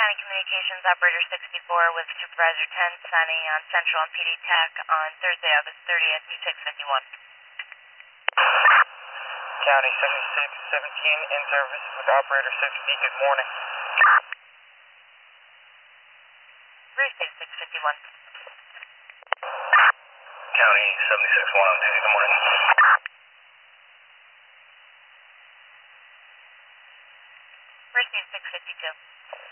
County Communications Operator 64 with Supervisor 10 signing on Central and PD TAC on Thursday, August 30th, 6:51. County 7617 in service with Operator 6B. Good morning. Thursday, 6:51. County 761 on duty. Good morning. Thursday, 6:52.